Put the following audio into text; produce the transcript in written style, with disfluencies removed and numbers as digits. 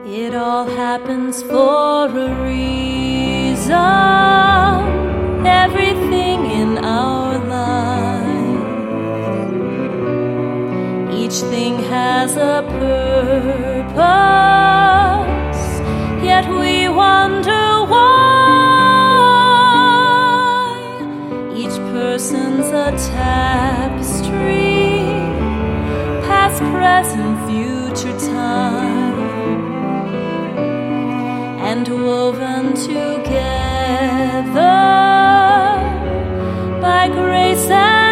It all happens for a reason. Everything in our life, each thing has a purpose, yet we wonder why. Each person's a tapestry, past, present, future time, and woven together by grace and